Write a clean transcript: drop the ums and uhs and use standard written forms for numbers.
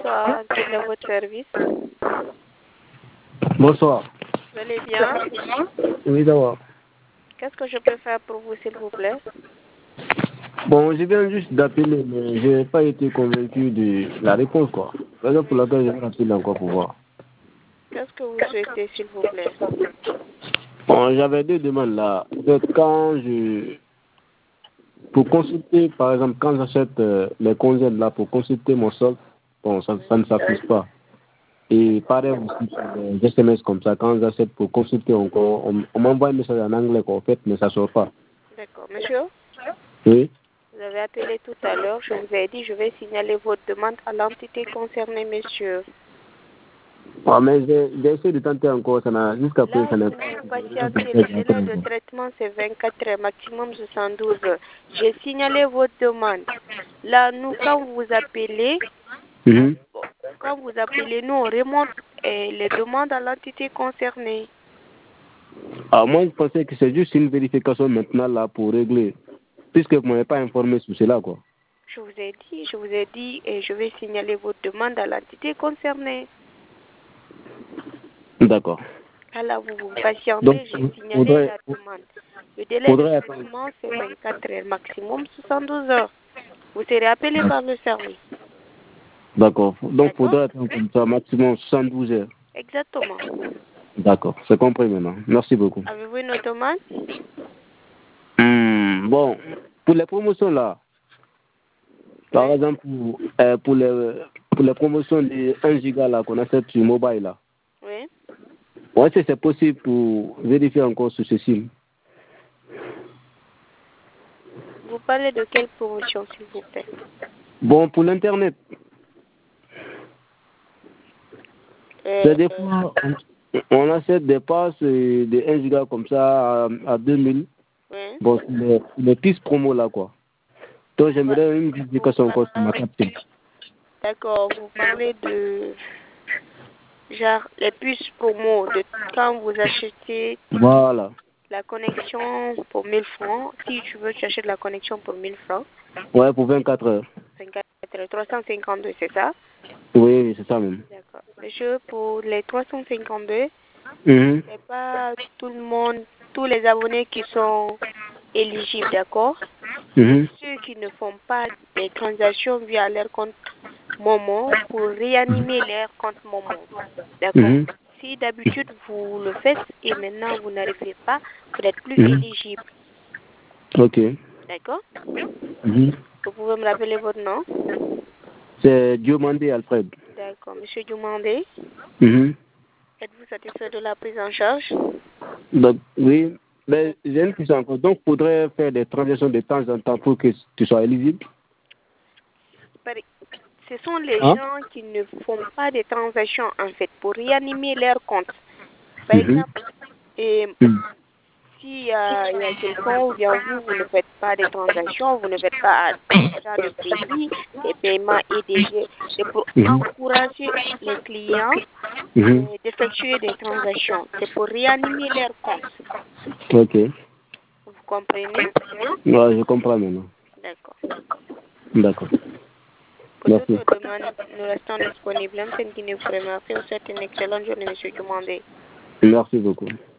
Bonsoir, quel est votre service? Bonsoir. Vous allez bien? Oui, d'abord. Qu'est-ce que je peux faire pour vous, s'il vous plaît? Bon, je viens juste d'appeler, mais je n'ai pas été convaincu de la réponse, quoi. C'est raison pour laquelle je vais appeler encore pour voir. Qu'est-ce que vous souhaitez, s'il vous plaît? Bon, j'avais deux demandes là. Peut-être pour consulter, par exemple, quand j'achète les congèles là, pour consulter mon solde, bon, ça ne s'affiche pas. Et pareil aussi sur les SMS comme ça, quand j'achète pour consulter encore, on m'envoie un message en anglais, quoi, en fait, mais ça ne sort pas. D'accord. Monsieur, Oui. vous avez appelé tout à l'heure. Je vous ai dit, je vais signaler votre demande à l'entité concernée, monsieur. Ah, mais j'ai essayé de tenter encore, jusqu'à présent, Là, ça n'a vous patientez. Le délai de traitement, c'est 24 heures, maximum 72 heures. J'ai signalé votre demande. Là, nous, quand vous appelez, nous, on remonte les demandes à l'entité concernée. Ah, moi, je pensais que c'est juste une vérification maintenant là pour régler, puisque vous ne m'avez pas informé sur cela, quoi. Je vous ai dit, et je vais signaler votre demande à l'entité concernée. D'accord. Alors, vous patientez, Donc, j'ai signalé la demande. Le délai de traitement, c'est 24 heures, maximum 72 heures. Vous serez appelé par le service. D'accord. Donc, il faudrait attendre comme ça, maximum 72 heures. Exactement. D'accord, c'est compris maintenant. Merci beaucoup. Avez-vous une autre demande? Bon, pour les promotions là, par exemple, pour les promotions de 1 giga là qu'on achète sur mobile là. Oui. Ouais, c'est possible pour vérifier encore sur ce site. Vous parlez de quelle promotion, s'il vous plaît? Bon, pour l'Internet. C'est des fois, on achète des passes de 1 giga comme ça à 2000. Oui. Bon, les pistes promo là, quoi. Donc, j'aimerais une vérification encore sur ma carte. D'accord, vous parlez de genre les puces promo de quand vous achetez Voilà. la connexion pour 1000 francs. Si tu veux, tu achètes la connexion pour 1000 francs. Ouais, pour 24 heures. 352, c'est ça? Oui, c'est ça même. D'accord. Monsieur, pour les 352, c'est pas tout le monde, tous les abonnés qui sont éligibles, d'accord? Ceux qui ne font pas des transactions via leur compte Momo pour réanimer leur compte Momo. D'accord? Si d'habitude vous le faites et maintenant vous n'arrivez pas, vous n'êtes plus éligible. Ok. D'accord? Vous pouvez me rappeler votre nom? C'est Diomandé Alfred. D'accord. Monsieur Diomandé? Êtes-vous satisfait de la prise en charge? Donc, oui, mais j'ai une question encore. Donc, il faudrait faire des transactions de temps en temps pour que tu sois éligible? Ce sont les gens qui ne font pas de transactions, en fait, pour réanimer leur compte. Par exemple, s'il y a quelqu'un ou bien vous ne faites pas de transactions, vous ne faites pas d'achat de crédit, des paiements EDG, c'est pour encourager les clients d'effectuer des transactions. C'est pour réanimer leur compte. Ok. Vous comprenez? Ouais, je comprends maintenant. D'accord. D'accord. Pour toute demande, nous restons disponibles. Continuez vraiment. Vous souhaite une excellente journée, monsieur Dumandé. Merci beaucoup.